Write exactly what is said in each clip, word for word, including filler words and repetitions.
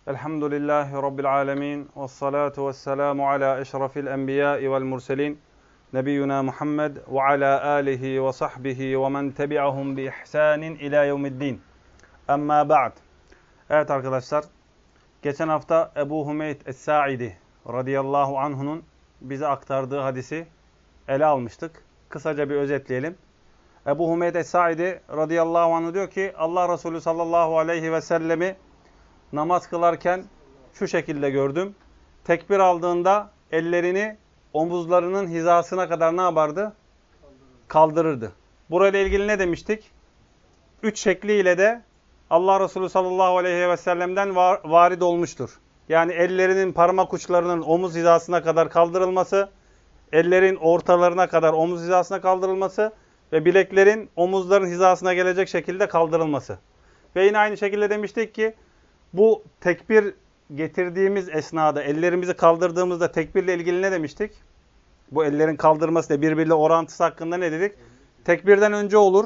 Elhamdülillahi Rabbil alemin. Vessalatu vesselamu ala eşrafil enbiyai vel murselin. Nebiyyuna Muhammed ve ala alihi ve sahbihi ve men tebi'ahum bi ihsanin ila yevmiddin. Amma ba'd. Evet arkadaşlar, geçen hafta Ebu Hümeyd Es-Sa'idi radıyallahu anh'unun bize aktardığı hadisi ele almıştık. Kısaca bir özetleyelim. Ebu Hümeyd Es-Sa'idi radıyallahu anh diyor ki, Allah Resulü sallallahu aleyhi ve sellemi namaz kılarken şu şekilde gördüm. Tekbir aldığında ellerini omuzlarının hizasına kadar ne yapardı? Kaldırırdı. Burayla ilgili ne demiştik? Üç şekliyle de Allah Resulü sallallahu aleyhi ve sellem'den var, varid olmuştur. Yani ellerinin parmak uçlarının omuz hizasına kadar kaldırılması, ellerin ortalarına kadar omuz hizasına kaldırılması ve bileklerin omuzların hizasına gelecek şekilde kaldırılması. Ve yine aynı şekilde demiştik ki, bu tekbir getirdiğimiz esnada, ellerimizi kaldırdığımızda tekbirle ilgili ne demiştik? Bu ellerin kaldırması ile birbiriyle orantısı hakkında ne dedik? Tekbirden önce olur.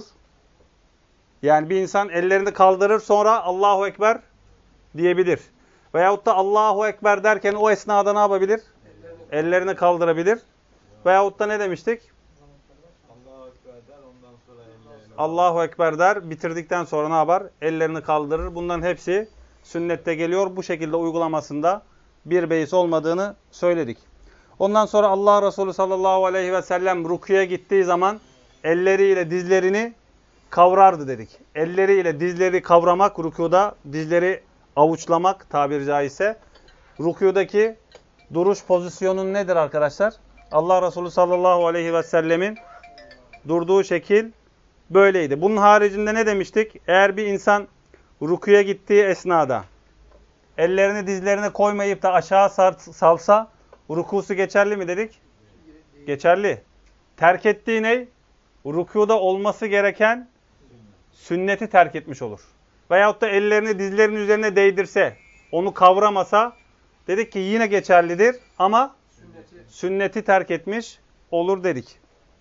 Yani bir insan ellerini kaldırır, sonra Allahu Ekber diyebilir. Veyahut da Allahu Ekber derken o esnada ne yapabilir? Ellerini kaldırabilir. Veyahut da ne demiştik? Allahu Ekber der, ondan sonra ellerini Allahu Ekber der, bitirdikten sonra ne yapar? Ellerini kaldırır. Bunların hepsi sünnette geliyor. Bu şekilde uygulamasında bir beis olmadığını söyledik. Ondan sonra Allah Resulü sallallahu aleyhi ve sellem rukuya gittiği zaman elleriyle dizlerini kavrardı dedik. Elleriyle dizleri kavramak, rukuda dizleri avuçlamak tabiri caizse. Rukudaki duruş pozisyonun nedir arkadaşlar? Allah Resulü sallallahu aleyhi ve sellemin durduğu şekil böyleydi. Bunun haricinde ne demiştik? Eğer bir insan rukuya gittiği esnada ellerini dizlerine koymayıp da aşağı salsa rukusu geçerli mi dedik? Geçerli. Terk ettiği ne? Rukuda olması gereken sünneti terk etmiş olur. Veyahut da ellerini dizlerinin üzerine değdirse, onu kavramasa dedik ki yine geçerlidir ama sünneti, sünneti terk etmiş olur dedik.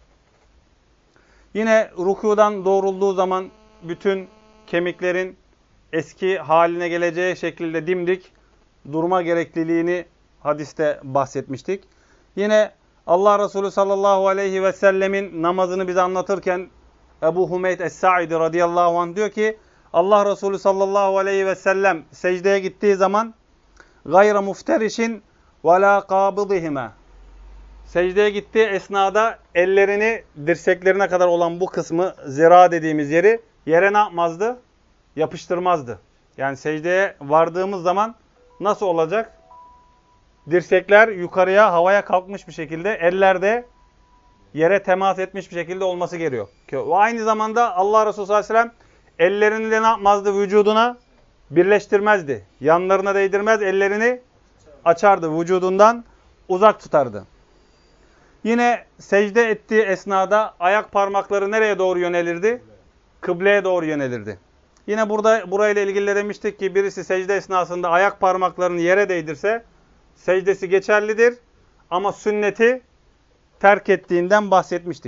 Yine rukudan doğrulduğu zaman bütün kemiklerin eski haline geleceği şekilde dimdik durma gerekliliğini hadiste bahsetmiştik. Yine Allah Resulü sallallahu aleyhi ve sellemin namazını bize anlatırken Ebu Hümeyd Es-Sa'idi radıyallahu anh diyor ki, Allah Resulü sallallahu aleyhi ve sellem secdeye gittiği zaman gayra mufterişin ve la qabidihime, secdeye gittiği esnada ellerini dirseklerine kadar olan bu kısmı, zira dediğimiz yeri yere ne yapmazdı? Yapıştırmazdı. Yani secdeye vardığımız zaman nasıl olacak? Dirsekler yukarıya, havaya kalkmış bir şekilde, eller de yere temas etmiş bir şekilde olması gerekiyor. Ve aynı zamanda Allah Resulü sallallahu aleyhi ve sellem ellerini de ne yapmazdı? Vücuduna birleştirmezdi. Yanlarına değdirmez, ellerini açardı. Vücudundan uzak tutardı. Yine secde ettiği esnada ayak parmakları nereye doğru yönelirdi? Kıbleye doğru yönelirdi. Yine burada burayla ilgili demiştik ki birisi secde esnasında ayak parmaklarını yere değdirse secdesi geçerlidir ama sünneti terk ettiğinden bahsetmiştik.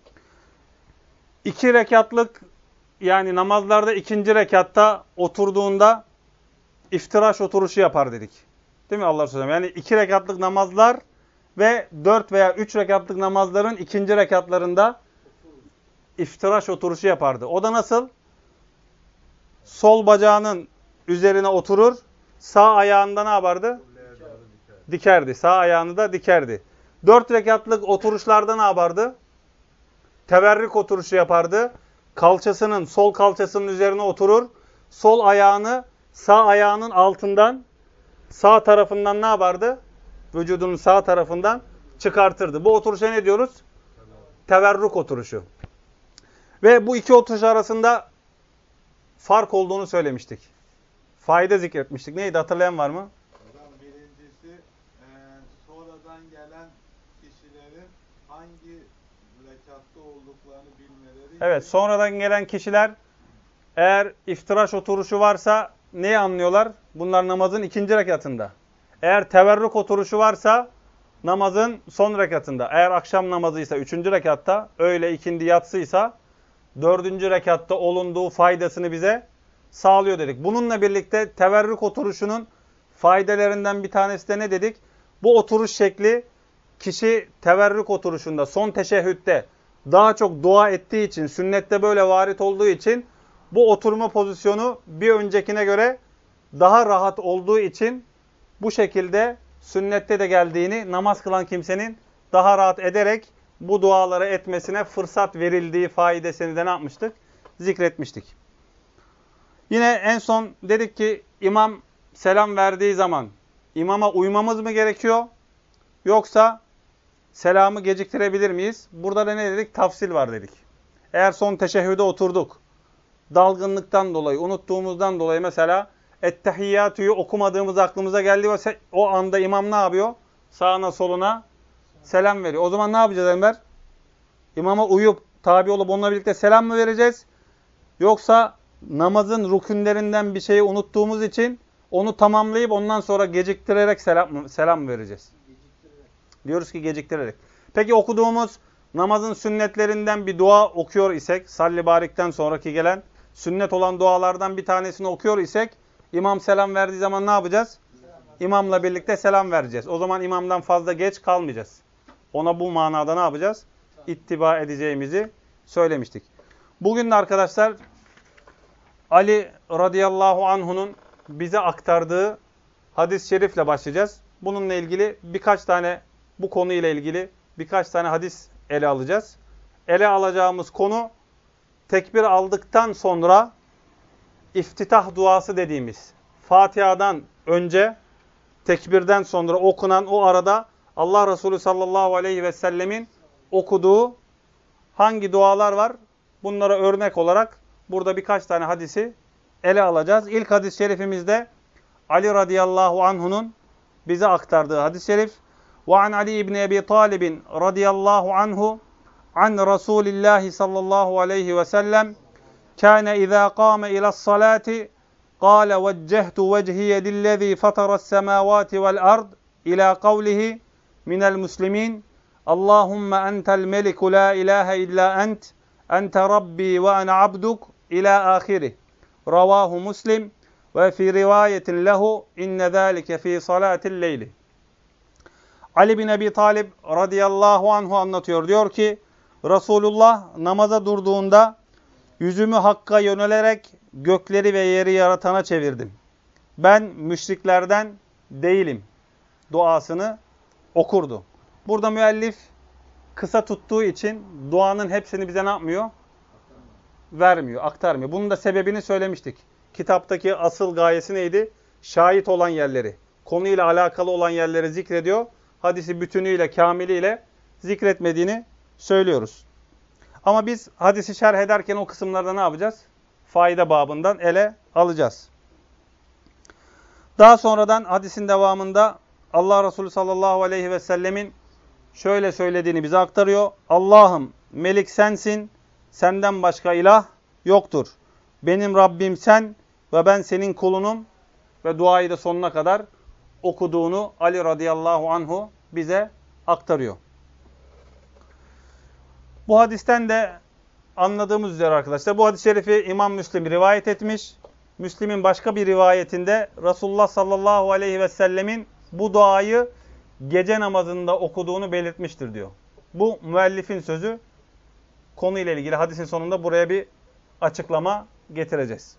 İki rekatlık, yani namazlarda ikinci rekatta oturduğunda iftiraş oturuşu yapar dedik. Değil mi Allah Resulü? Yani iki rekatlık namazlar ve dört veya üç rekatlık namazların ikinci rekatlarında iftiraş oturuşu yapardı. O da nasıl? Sol bacağının üzerine oturur, sağ ayağında ne yapardı? Dikerdi. Sağ ayağını da dikerdi. Dört rekatlık oturuşlarda ne yapardı? Teverrük oturuşu yapardı. Kalçasının, sol kalçasının üzerine oturur, sol ayağını sağ ayağının altından, sağ tarafından ne yapardı? Vücudunun sağ tarafından çıkartırdı. Bu oturuşa ne diyoruz? Teverrük oturuşu. Ve bu iki oturuş arasında fark olduğunu söylemiştik. Fayda zikretmiştik. Neydi? Hatırlayan var mı? birincisi e, sonradan gelen kişilerin hangi rekatta olduklarını bilmeleri. Evet, sonradan gelen kişiler eğer iftiraş oturuşu varsa neyi anlıyorlar? Bunlar namazın ikinci rekatında. Eğer teverrük oturuşu varsa namazın son rekatında. Eğer akşam namazıysa üçüncü rekatta, öğle, ikindi, yatsıysa dördüncü rekatta olunduğu faydasını bize sağlıyor dedik. Bununla birlikte teverrük oturuşunun faydelerinden bir tanesi de ne dedik? Bu oturuş şekli kişi teverrük oturuşunda, son teşehhütte daha çok dua ettiği için, sünnette böyle varit olduğu için bu oturma pozisyonu bir öncekine göre daha rahat olduğu için bu şekilde sünnette de geldiğini, namaz kılan kimsenin daha rahat ederek bu duaları etmesine fırsat verildiği faidesini de ne yapmıştık? Zikretmiştik. Yine en son dedik ki imam selam verdiği zaman imama uymamız mı gerekiyor? Yoksa selamı geciktirebilir miyiz? Burada da ne dedik? Tafsil var dedik. Eğer son teşehhüde oturduk, dalgınlıktan dolayı, unuttuğumuzdan dolayı mesela ettehiyyatü'yü okumadığımız aklımıza geldi ve o anda imam ne yapıyor? Sağına soluna selam veriyor. O zaman ne yapacağız Enver? İmama uyup, tabi olup onunla birlikte selam mı vereceğiz? Yoksa namazın rükünlerinden bir şeyi unuttuğumuz için onu tamamlayıp ondan sonra geciktirerek selam, selam vereceğiz. Geciktirerek. Diyoruz ki geciktirerek. Peki okuduğumuz namazın sünnetlerinden bir dua okuyor isek, salli barikten sonraki gelen sünnet olan dualardan bir tanesini okuyor isek, imam selam verdiği zaman ne yapacağız? İmamla birlikte selam vereceğiz. O zaman imamdan fazla geç kalmayacağız. Ona bu manada ne yapacağız? İttiba edeceğimizi söylemiştik. Bugün de arkadaşlar Ali radıyallahu anhu'nun bize aktardığı hadis-i şerifle başlayacağız. Bununla ilgili birkaç tane, bu konuyla ilgili birkaç tane hadis ele alacağız. Ele alacağımız konu tekbir aldıktan sonra iftitah duası dediğimiz, Fatiha'dan önce tekbirden sonra okunan o arada Allah Resulü sallallahu aleyhi ve sellemin okuduğu hangi dualar var? Bunlara örnek olarak burada birkaç tane hadisi ele alacağız. İlk hadis-i şerifimizde Ali radıyallahu anhu'nun bize aktardığı hadis-i şerif. وَعَنْ عَلِي ibn Ebi Talib radıyallahu anhu an Resulillahi sallallahu aleyhi ve sellem kâne izâ qâme ilâ's-salâti قال وجهت وجهي للذي فطر السماوات والأرض إلى قوله من المسلمين اللهم أنت الملك لا إله إلا أنت أنت ربي وأنا عبدك إلى آخره رواه مسلم وفي رواية له إن ذلك في صلاة الليل. Ali bin Ebi Talib radıyallahu anhu anlatıyor. Diyor ki Resulullah namaza durduğunda yüzümü Hakk'a yönelerek gökleri ve yeri yaratana çevirdim. Ben müşriklerden değilim duasını okurdu. Burada müellif kısa tuttuğu için duanın hepsini bize ne yapmıyor? Vermiyor, aktarmıyor. Bunun da sebebini söylemiştik. Kitaptaki asıl gayesi neydi? Şahit olan yerleri, konuyla alakalı olan yerleri zikrediyor. Hadisi bütünüyle, kamiliyle zikretmediğini söylüyoruz. Ama biz hadisi şerh ederken o kısımlarda ne yapacağız? Fayda babından ele alacağız. Daha sonradan hadisin devamında Allah Resulü sallallahu aleyhi ve sellemin şöyle söylediğini bize aktarıyor. Allah'ım melik sensin, senden başka ilah yoktur. Benim Rabbim sen ve ben senin kulunum ve duayı da sonuna kadar okuduğunu Ali radıyallahu anhu bize aktarıyor. Bu hadisten de anladığımız üzere arkadaşlar bu hadis-i şerifi İmam Müslim rivayet etmiş. Müslim'in başka bir rivayetinde Resulullah sallallahu aleyhi ve sellemin bu duayı gece namazında okuduğunu belirtmiştir diyor. Bu müellifin sözü, konuyla ilgili hadisin sonunda buraya bir açıklama getireceğiz.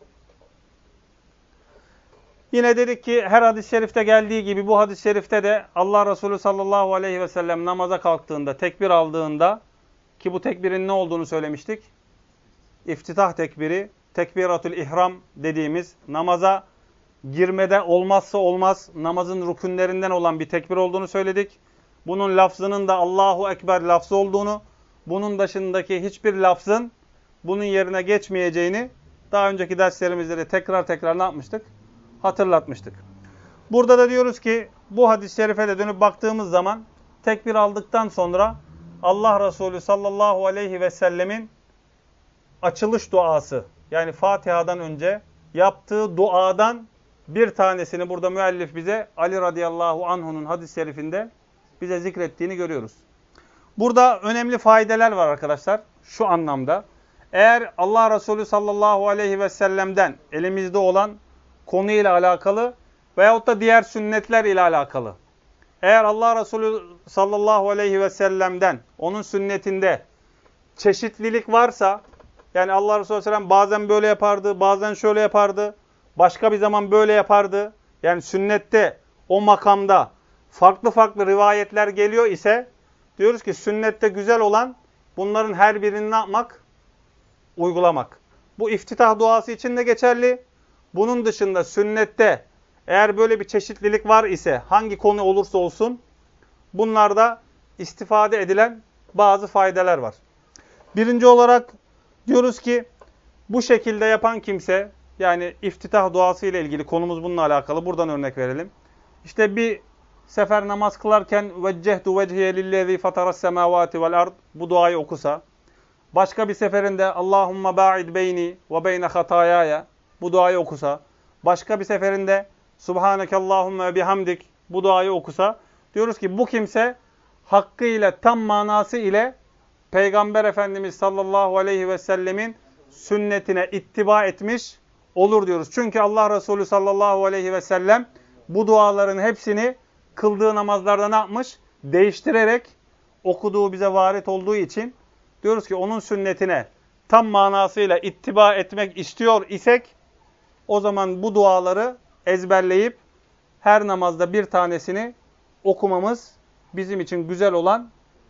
Yine dedik ki her hadis-i şerifte geldiği gibi bu hadis-i şerifte de Allah Resulü sallallahu aleyhi ve sellem namaza kalktığında, tekbir aldığında, ki bu tekbirin ne olduğunu söylemiştik? İftitah tekbiri, tekbiratul ihram dediğimiz namaza girmede olmazsa olmaz namazın rükünlerinden olan bir tekbir olduğunu söyledik. Bunun lafzının da Allahu Ekber lafzı olduğunu, bunun dışındaki hiçbir lafzın bunun yerine geçmeyeceğini daha önceki derslerimizde de tekrar tekrar ne yapmıştık? Hatırlatmıştık. Burada da diyoruz ki bu hadis-i şerife de dönüp baktığımız zaman tekbir aldıktan sonra Allah Resulü sallallahu aleyhi ve sellemin açılış duası, yani Fatiha'dan önce yaptığı duadan bir tanesini burada müellif bize Ali radıyallahu anhu'nun hadis-i şerifinde bize zikrettiğini görüyoruz. Burada önemli faydeler var arkadaşlar şu anlamda. Eğer Allah Resulü sallallahu aleyhi ve sellem'den elimizde olan konuyla alakalı veyahut da diğer sünnetler ile alakalı. Eğer Allah Resulü sallallahu aleyhi ve sellem'den, onun sünnetinde çeşitlilik varsa, yani Allah Resulü sallallahu aleyhi ve sellem bazen böyle yapardı, bazen şöyle yapardı, başka bir zaman böyle yapardı. Yani sünnette, o makamda farklı farklı rivayetler geliyor ise, diyoruz ki sünnette güzel olan bunların her birini ne yapmak? Uygulamak. Bu iftitah duası için de geçerli. Bunun dışında sünnette eğer böyle bir çeşitlilik var ise, hangi konu olursa olsun, bunlarda istifade edilen bazı faydeler var. Birinci olarak diyoruz ki, bu şekilde yapan kimse, yani iftitah duası ile ilgili, konumuz bununla alakalı, buradan örnek verelim. İşte bir sefer namaz kılarken veccehtu vecihe lillezî fataras semâvâti vel ard, bu duayı okusa, başka bir seferinde Allahümme ba'id beyni ve beyne hatayaya, bu duayı okusa, başka bir seferinde Subhaneke Allahümme ve bihamdik, bu duayı okusa, diyoruz ki bu kimse hakkıyla, tam manası ile Peygamber Efendimiz sallallahu aleyhi ve sellemin sünnetine ittiba etmiş olur diyoruz. Çünkü Allah Resulü sallallahu aleyhi ve sellem bu duaların hepsini kıldığı namazlarda ne yapmış? Değiştirerek okuduğu bize varit olduğu için diyoruz ki onun sünnetine tam manasıyla ittiba etmek istiyor isek, o zaman bu duaları ezberleyip her namazda bir tanesini okumamız bizim için güzel olan,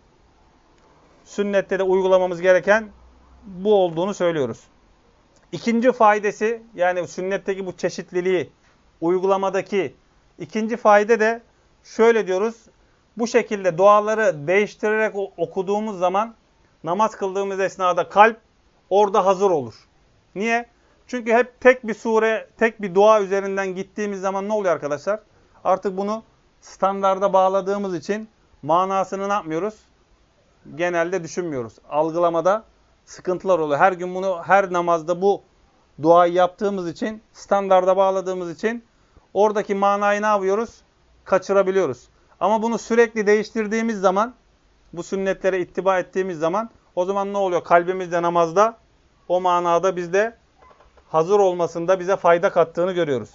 sünnette de uygulamamız gereken bu olduğunu söylüyoruz. İkinci faydası, yani sünnetteki bu çeşitliliği uygulamadaki ikinci fayda de şöyle diyoruz. Bu şekilde duaları değiştirerek okuduğumuz zaman namaz kıldığımız esnada kalp orada hazır olur. Niye? Çünkü hep tek bir sure, tek bir dua üzerinden gittiğimiz zaman ne oluyor arkadaşlar? Artık bunu standarda bağladığımız için manasını ne yapmıyoruz? Genelde düşünmüyoruz. Algılamada sıkıntılar oluyor. Her gün bunu, her namazda bu duayı yaptığımız için, standarda bağladığımız için oradaki manayı ne yapıyoruz? Kaçırabiliyoruz. Ama bunu sürekli değiştirdiğimiz zaman, bu sünnetlere ittiba ettiğimiz zaman, o zaman ne oluyor? Kalbimizde, namazda o manada bizde hazır olmasında bize fayda kattığını görüyoruz.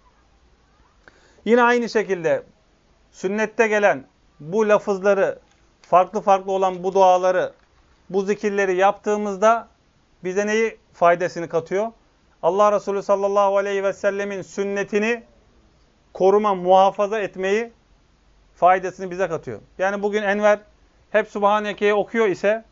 Yine aynı şekilde sünnette gelen bu lafızları, farklı farklı olan bu duaları, bu zikirleri yaptığımızda bize neyi faydasını katıyor? Allah Resulü sallallahu aleyhi ve sellemin sünnetini koruma, muhafaza etmeyi faydasını bize katıyor. Yani bugün Enver hep Subhaneke'yi okuyor ise,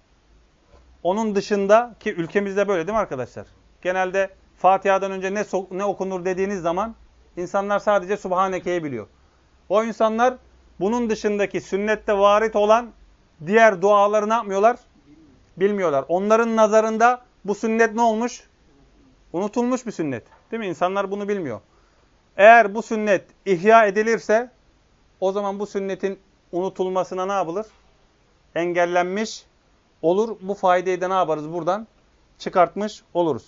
onun dışında, ki ülkemizde böyle değil mi arkadaşlar? Genelde Fatiha'dan önce ne, so ne okunur dediğiniz zaman insanlar sadece Subhaneke'yi biliyor. O insanlar bunun dışındaki sünnette varit olan diğer duaları ne yapmıyorlar? Bilmiyorlar. Onların nazarında bu sünnet ne olmuş? Unutulmuş bir sünnet. Değil mi? İnsanlar bunu bilmiyor. Eğer bu sünnet ihya edilirse, o zaman bu sünnetin unutulmasına ne yapılır? Engellenmiş olur. Bu faydayı da ne yaparız buradan? Çıkartmış oluruz.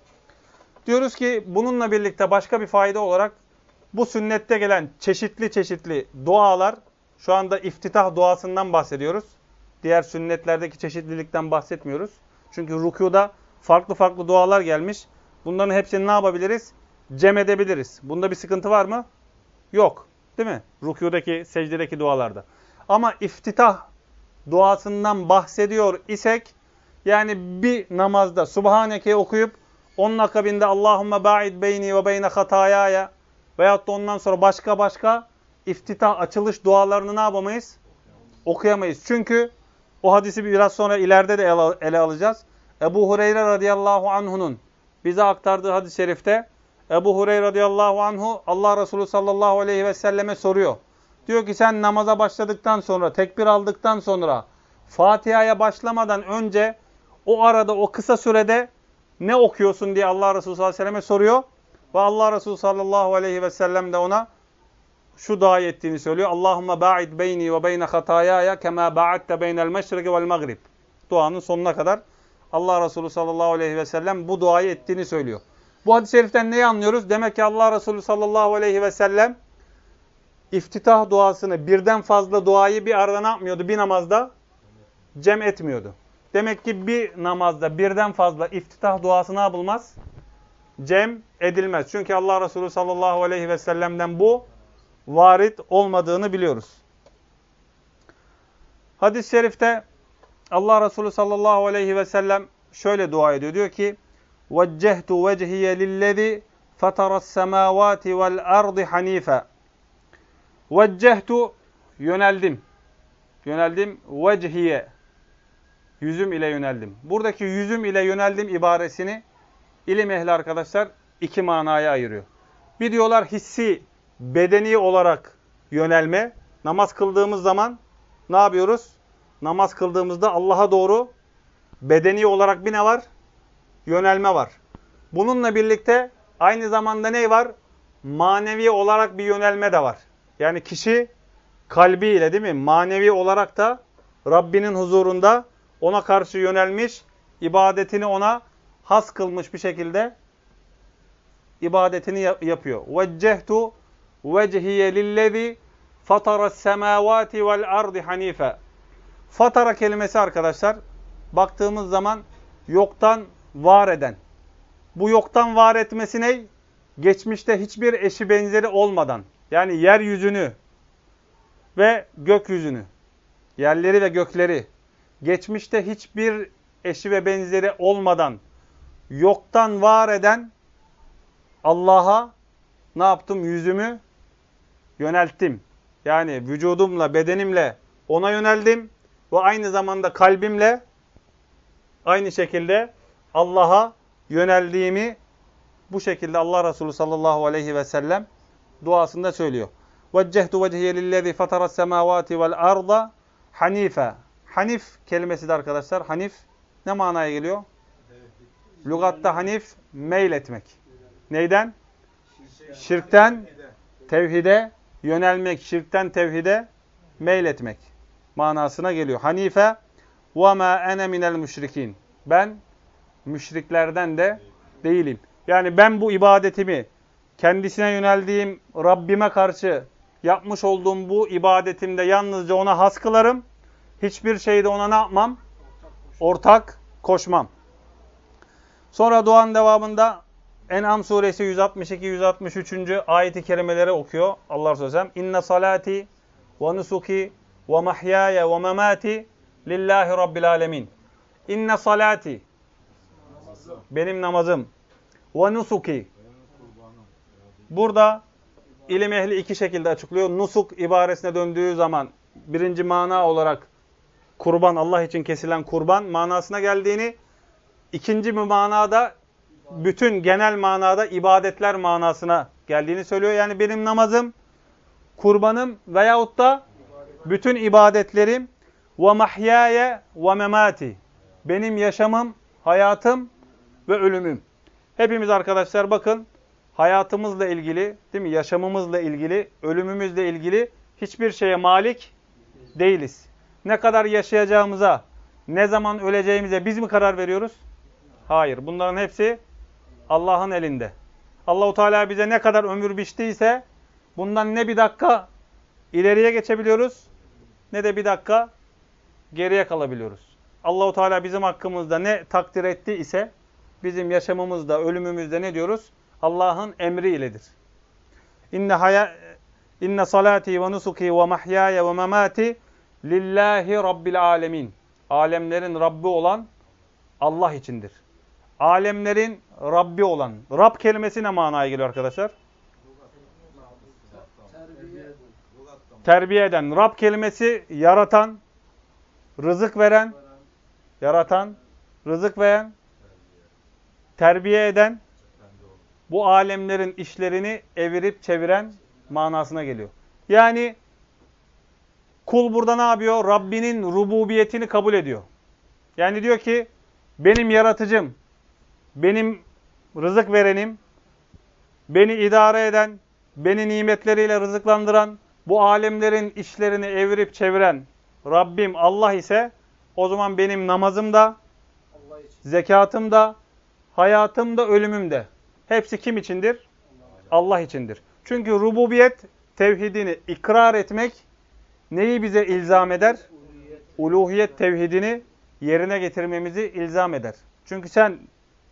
Diyoruz ki bununla birlikte başka bir fayda olarak bu sünnette gelen çeşitli çeşitli dualar, şu anda iftitah duasından bahsediyoruz. Diğer sünnetlerdeki çeşitlilikten bahsetmiyoruz. Çünkü rükûda farklı farklı dualar gelmiş. Bunların hepsini ne yapabiliriz? Cem edebiliriz. Bunda bir sıkıntı var mı? Yok. Değil mi? Rükûdaki, secdedeki dualarda. Ama iftitah duasından bahsediyor isek, yani bir namazda Subhaneke'yi okuyup onun akabinde Allahümme ba'id beyni ve beyne hatayaya veyahut da ondan sonra başka başka iftitah, açılış dualarını ne yapamayız? Okuyamayız. Çünkü o hadisi biraz sonra ileride de ele alacağız. Ebu Hureyre radıyallahu anhu'nun bize aktardığı hadis-i şerifte, Ebu Hureyre radıyallahu anhu Allah Resulü sallallahu aleyhi ve selleme soruyor. Diyor ki sen namaza başladıktan sonra, tekbir aldıktan sonra, Fatiha'ya başlamadan önce o arada, o kısa sürede ne okuyorsun diye Allah Resulü sallallahu aleyhi ve selleme soruyor. Ve Allah Resulü sallallahu aleyhi ve sellem de ona şu duayı ettiğini söylüyor. Allahümme ba'id beyni ve beyne hatayaya kema ba'adte beynel meşriki vel mağrib. Duanın sonuna kadar Allah Resulü sallallahu aleyhi ve sellem bu duayı ettiğini söylüyor. Bu hadis-i şeriften neyi anlıyoruz? Demek ki Allah Resulü sallallahu aleyhi ve sellem iftitah duasını, birden fazla duayı bir arada ne yapmıyordu? Bir namazda cem etmiyordu. Demek ki bir namazda birden fazla iftitah duası ne yapılmaz? cem edilmez. Çünkü Allah Resulü sallallahu aleyhi ve sellem'den bu varit olmadığını biliyoruz. Hadis-i şerifte Allah Resulü sallallahu aleyhi ve sellem şöyle dua ediyor. Diyor ki: وَجَّهْتُ وَجْهِيَ لِلَّذِي فَتَرَ السَّمَاوَاتِ وَالْأَرْضِ حَن۪يفًا وَجَّهْتُ yöneldim. Yöneldim. Vecihiye. Yüzüm ile yöneldim. Buradaki yüzüm ile yöneldim ibaresini ilim ehli arkadaşlar iki manaya ayırıyor. Bir diyorlar hissi, bedeni olarak yönelme. Namaz kıldığımız zaman ne yapıyoruz? Namaz kıldığımızda Allah'a doğru bedeni olarak bir ne var? Yönelme var. Bununla birlikte aynı zamanda ne var? Manevi olarak bir yönelme de var. Yani kişi kalbiyle değil mi? Manevi olarak da Rabbinin huzurunda ona karşı yönelmiş, ibadetini ona has kılmış bir şekilde ibadetini yapıyor. وَجَّهْتُ وَجْهِيَ لِلَّذِي فَطَرَ السَّمَاوَاتِ وَالْأَرْضِ حَن۪يفًا Fatara kelimesi arkadaşlar, baktığımız zaman yoktan var eden. Bu yoktan var etmesi ne? Geçmişte hiçbir eşi benzeri olmadan, yani yeryüzünü ve gökyüzünü, yerleri ve gökleri, geçmişte hiçbir eşi ve benzeri olmadan, yoktan var eden Allah'a ne yaptım? Yüzümü yönelttim. Yani vücudumla, bedenimle ona yöneldim ve aynı zamanda kalbimle aynı şekilde Allah'a yöneldiğimi bu şekilde Allah Resulü sallallahu aleyhi ve sellem duasında söylüyor. وَجَّهْتُ وَجْهِيَ لِلَّذِي فَطَرَ السَّمَاوَاتِ وَالْأَرْضَ حَن۪يفًا Hanif kelimesi de arkadaşlar, hanif ne manaya geliyor? Lügatta hanif, meyletmek. Neyden? Şirkten tevhide yönelmek, şirkten tevhide meyletmek manasına geliyor. Hanife وَمَا اَنَ مِنَ الْمُشْرِك۪ينَ Ben müşriklerden de değilim. Yani ben bu ibadetimi kendisine yöneldiğim Rabbime karşı yapmış olduğum bu ibadetimde yalnızca ona has kılarım. Hiçbir şeyde ona ne yapmam? Ortak koşmam. Sonra duanın devamında En'am suresi yüz altmış iki yüz altmış üç. ayet-i kerimeleri okuyor Allah Resulü sellem. İnne salati ve nusuki ve mahyaya ve memati lillahi rabbil alemin. İnne salati benim namazım ve nusuki. Burada ilim ehli iki şekilde açıklıyor. Nusuk ibaresine döndüğü zaman birinci mana olarak kurban, Allah için kesilen kurban manasına geldiğini, ikinci bir manada bütün genel manada ibadetler manasına geldiğini söylüyor. Yani benim namazım, kurbanım veyahut da bütün ibadetlerim ve mahyaya ve memati. Benim yaşamım, hayatım ve ölümüm. Hepimiz arkadaşlar bakın hayatımızla ilgili, değil mi? Yaşamımızla ilgili, ölümümüzle ilgili hiçbir şeye malik değiliz. Ne kadar yaşayacağımıza, ne zaman öleceğimize biz mi karar veriyoruz? Hayır. Bunların hepsi Allah'ın elinde. Allah-u Teala bize ne kadar ömür biçtiyse bundan ne bir dakika ileriye geçebiliyoruz ne de bir dakika geriye kalabiliyoruz. Allah-u Teala bizim hakkımızda ne takdir etti ise bizim yaşamımızda, ölümümüzde ne diyoruz? Allah'ın emri iledir. İnne haya inne salati ve nusuki ve mahyaya ve memati lillahi rabbil alemin. Alemlerin Rabbi olan Allah içindir. Alemlerin Rabbi olan. Rab kelimesi ne manaya geliyor arkadaşlar? Terbiye eden. Rab kelimesi yaratan, rızık veren, yaratan, rızık veren, terbiye eden, bu alemlerin işlerini evirip çeviren manasına geliyor. Yani kul burada ne yapıyor? Rabbinin rububiyetini kabul ediyor. Yani diyor ki benim yaratıcım, benim rızık verenim, beni idare eden, beni nimetleriyle rızıklandıran, bu alemlerin işlerini evirip çeviren Rabbim Allah ise o zaman benim namazım da, zekatım da, hayatım da, ölümüm de hepsi kim içindir? Allah içindir. Çünkü rububiyet tevhidini ikrar etmek neyi bize ilzam eder? Uluhiyet tevhidini yerine getirmemizi ilzam eder. Çünkü sen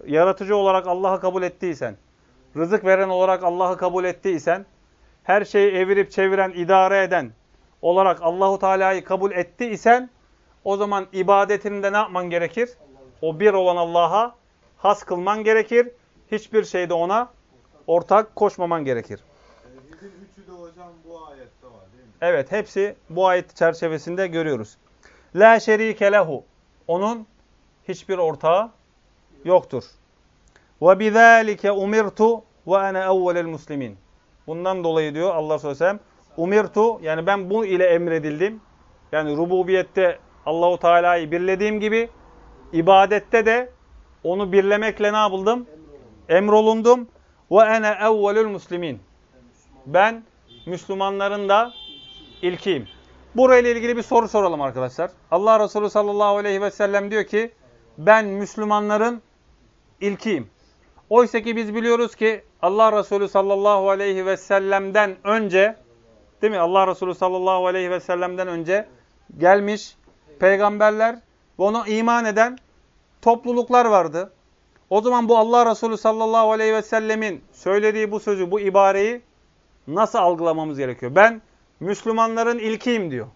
yaratıcı olarak Allah'ı kabul ettiysen, rızık veren olarak Allah'ı kabul ettiysen, her şeyi evirip çeviren, idare eden olarak Allahu Teala'yı kabul ettiysen, o zaman ibadetinde ne yapman gerekir? O bir olan Allah'a has kılman gerekir. Hiçbir şeyde ona ortak koşmaman gerekir. Tevhidin üçü de hocam bu ayette var değil mi? Evet, hepsi bu ayet çerçevesinde görüyoruz. La şerike lehu. Onun hiçbir ortağı yoktur. Ve bizalike umirtu ve ana evvelel muslimin. Bundan dolayı diyor Allah sallallahu aleyhi ve sellem, umirtu, yani ben bu ile emredildim. Yani rububiyette Allahu Teala'yı birlediğim gibi ibadette de onu birlemekle ne yapıldım? Emrolundum. Ve ana evvelül muslimin. Ben Müslümanların da ilkiyim. Burayla ilgili bir soru soralım arkadaşlar. Allah Resulü sallallahu aleyhi ve sellem diyor ki ben Müslümanların ilkiyim. Oysa ki biz biliyoruz ki Allah Resulü sallallahu aleyhi ve sellem'den önce, değil mi? Allah Resulü sallallahu aleyhi ve sellem'den önce gelmiş peygamberler ve ona iman eden topluluklar vardı. O zaman bu Allah Resulü sallallahu aleyhi ve sellemin söylediği bu sözü, bu ibareyi nasıl algılamamız gerekiyor? Ben Müslümanların ilkiyim diyor.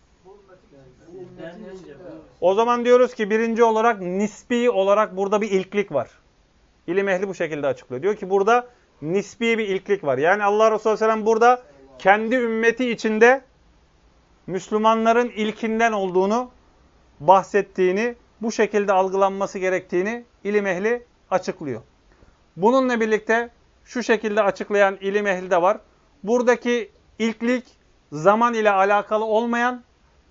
O zaman diyoruz ki birinci olarak nispi olarak burada bir ilklik var. İlim ehli bu şekilde açıklıyor. Diyor ki burada nispi bir ilklik var. Yani Allah Resulü sallallahu aleyhi ve sellem burada kendi ümmeti içinde Müslümanların ilkinden olduğunu bahsettiğini, bu şekilde algılanması gerektiğini ilim ehli açıklıyor. Bununla birlikte şu şekilde açıklayan ilim ehli de var. Buradaki ilklik zaman ile alakalı olmayan,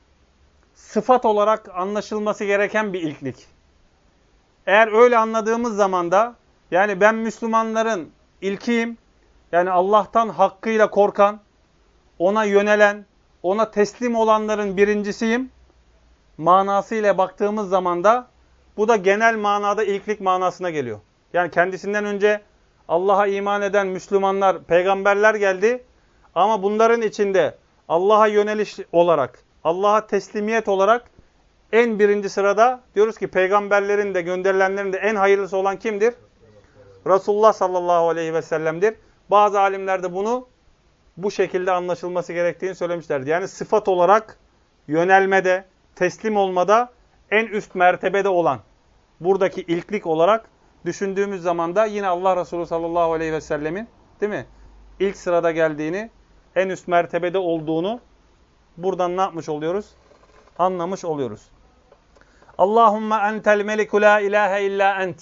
sıfat olarak anlaşılması gereken bir ilklik. Eğer öyle anladığımız zaman da, yani ben Müslümanların ilkiyim, yani Allah'tan hakkıyla korkan, ona yönelen, ona teslim olanların birincisiyim manasıyla baktığımız zaman da bu da genel manada ilklik manasına geliyor. Yani kendisinden önce Allah'a iman eden Müslümanlar, peygamberler geldi ama bunların içinde Allah'a yöneliş olarak, Allah'a teslimiyet olarak en birinci sırada diyoruz ki peygamberlerin de gönderilenlerin de en hayırlısı olan kimdir? Resulullah sallallahu aleyhi ve sellem'dir. Bazı alimler de bunu bu şekilde anlaşılması gerektiğini söylemişlerdi. Yani sıfat olarak yönelmede, teslim olmada en üst mertebede olan, buradaki ilklik olarak düşündüğümüz zaman da yine Allah Resulü sallallahu aleyhi ve sellemin, değil mi? İlk sırada geldiğini, en üst mertebede olduğunu buradan ne yapmış oluyoruz? Anlamış oluyoruz. Allahümme entel meliku la ilahe illa ent.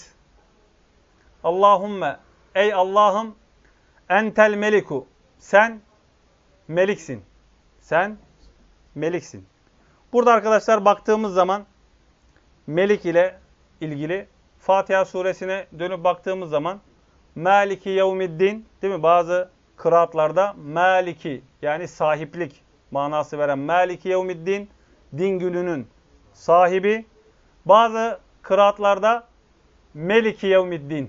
Allahümme, ey Allah'ım, entel meliku, sen meliksin. Sen meliksin. Burada arkadaşlar baktığımız zaman melik ile ilgili Fatiha suresine dönüp baktığımız zaman Maliki yevmiddin, değil mi? Bazı kıraatlarda Maliki, yani sahiplik manası veren Maliki yevmiddin, din gününün sahibi. Bazı kıraatlarda Meliki yevmiddin,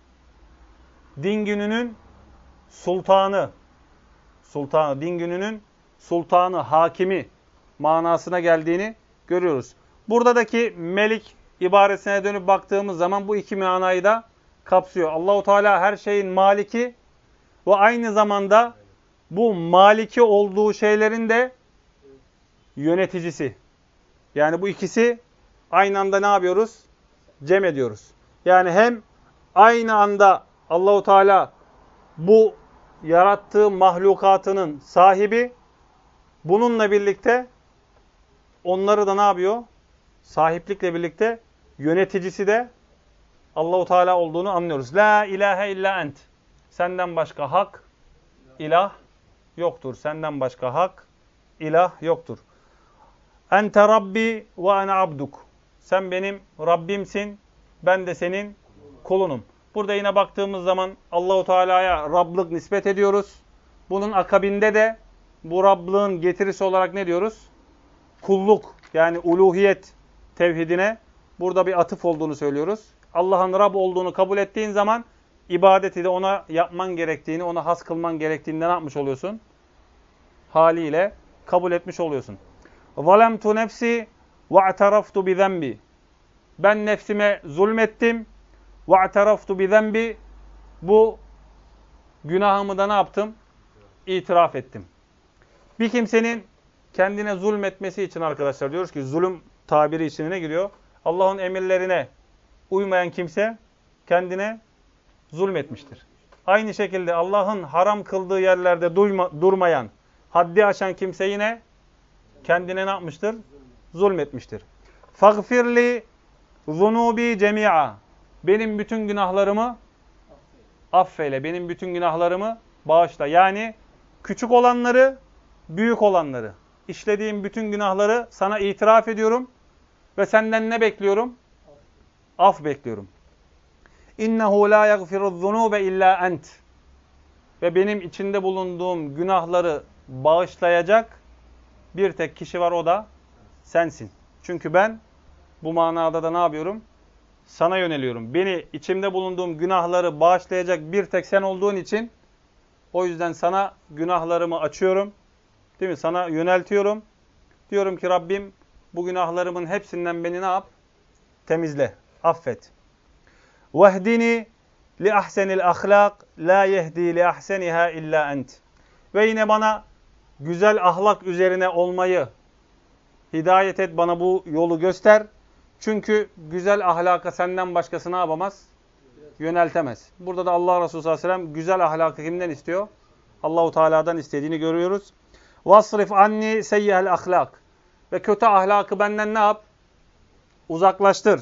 din gününün sultanı, sultanı, din gününün sultanı, hakimi manasına geldiğini görüyoruz. Buradaki melik ibaresine dönüp baktığımız zaman bu iki manayı da kapsıyor. Allahu Teala her şeyin maliki ve aynı zamanda bu maliki olduğu şeylerin de yöneticisi. Yani bu ikisi aynı anda ne yapıyoruz? Cem ediyoruz. Yani hem aynı anda Allahu Teala bu yarattığı mahlukatının sahibi, bununla birlikte onları da ne yapıyor? Sahiplikle birlikte yöneticisi de Allahu Teala olduğunu anlıyoruz. La ilahe illa ent. Senden başka hak, ilah yoktur. Senden başka hak, ilah yoktur. Ente Rabbi ve ana abduk. Sen benim Rabbimsin, ben de senin kulunum. Burada yine baktığımız zaman Allahu Teala'ya Rablık nispet ediyoruz. Bunun akabinde de bu Rablığın getirisi olarak ne diyoruz? Kulluk, yani uluhiyet tevhidine burada bir atıf olduğunu söylüyoruz. Allah'ın Rab olduğunu kabul ettiğin zaman ibadeti de ona yapman gerektiğini, ona has kılman gerektiğini ne yapmış oluyorsun? Haliyle kabul etmiş oluyorsun. ظَلَمْتُ نَفْسِي وَاَعْتَرَفْتُ بِذَنْبِ. Ben nefsime zulmettim وَاَعْتَرَفْتُ بِذَنْبِ Bu günahımı da ne yaptım? İtiraf ettim. Bir kimsenin kendine zulmetmesi için arkadaşlar diyoruz ki zulüm tabiri içine ne giriyor? Allah'ın emirlerine uymayan kimse kendine zulmetmiştir. Aynı şekilde Allah'ın haram kıldığı yerlerde duyma, durmayan, haddi aşan kimse yine kendine ne yapmıştır? Zulmetmiştir. فَغْفِرْ لِذُنُوبِ جَمِيعًا Benim bütün günahlarımı affeyle. Benim bütün günahlarımı bağışla. Yani küçük olanları, büyük olanları. İşlediğim bütün günahları sana itiraf ediyorum. Ve senden ne bekliyorum? Af bekliyorum. İnnehu la yaghfiru'z zunube illa ent. Ve benim içinde bulunduğum günahları bağışlayacak bir tek kişi var, o da sensin. Çünkü ben bu manada da ne yapıyorum? Sana yöneliyorum. Beni içimde bulunduğum günahları bağışlayacak bir tek sen olduğun için o yüzden sana günahlarımı açıyorum. Değil mi? Sana yöneltiyorum. Diyorum ki Rabbim bu günahlarımın hepsinden beni ne yap? Temizle, affet. وَهْدِنِي لِأَحْسَنِ الْأَخْلَاقِ لَا يَهْدِي لِأَحْسَنِهَا اِلَّا اَنْتِ Ve yine bana güzel ahlak üzerine olmayı hidayet et, bana bu yolu göster. Çünkü güzel ahlaka senden başkası ne yapamaz? Yöneltemez. Burada da Allah Resulü sallallahu aleyhi ve sellem güzel ahlakı kimden istiyor? Allahu Teala'dan istediğini görüyoruz. وَاصْرِفْ عَنِّي سَيِّهَ الْأَخْلَاقِ Ve kötü ahlakı benden ne yap? Uzaklaştır.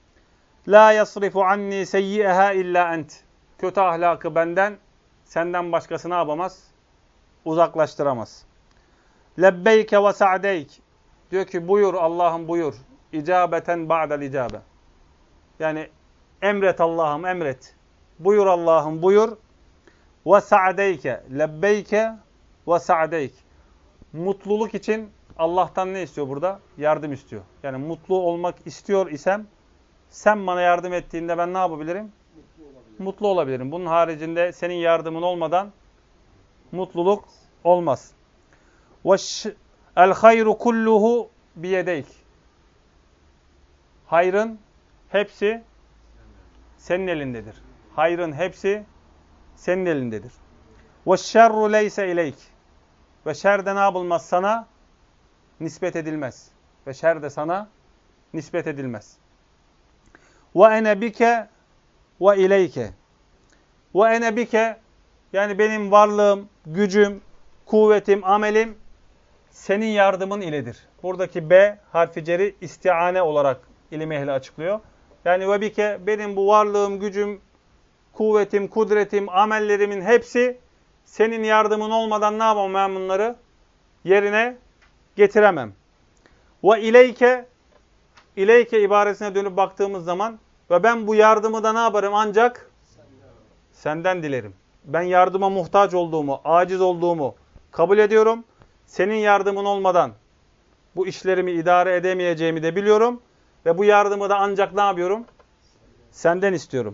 La yasrifu anni seyyi'eha illa ent. Kötü ahlakı benden, senden başkası ne yapamaz? Uzaklaştıramaz. Lebbeyke ve sa'deyk. Diyor ki buyur Allah'ım buyur. İcabeten ba'del icabe. Yani emret Allah'ım emret. Buyur Allah'ım buyur. Ve sa'deyke. Lebbeyke ve sa'deyk. Mutluluk için Allah'tan ne istiyor burada? Yardım istiyor. Yani mutlu olmak istiyor isem sen bana yardım ettiğinde ben ne yapabilirim? Mutlu olabilirim. Mutlu olabilirim. Bunun haricinde senin yardımın olmadan mutluluk olmaz. El hayru kulluhu biyedeyk. Hayrın hepsi senin elindedir. Hayrın hepsi senin elindedir. Ve şerru leyse ileyk. Ve şer de ne yapılmaz? Sana nispet edilmez. Ve şer de sana nispet edilmez. Ve ene bike ve ileyke. Ve ene bike yani benim varlığım, gücüm, kuvvetim, amelim senin yardımın iledir. Buradaki B harfi ceri istiane olarak ilim ehli açıklıyor. Yani ve bike benim bu varlığım, gücüm, kuvvetim, kudretim, amellerimin hepsi senin yardımın olmadan ne yapamam ben bunları? Yerine getiremem. Ve ileyke İleyke ibaresine dönüp baktığımız zaman ve ben bu yardımı da ne yaparım? Ancak senden dilerim. Ben yardıma muhtaç olduğumu, aciz olduğumu kabul ediyorum. Senin yardımın olmadan bu işlerimi idare edemeyeceğimi de biliyorum. Ve bu yardımı da ancak ne yapıyorum? Senden istiyorum.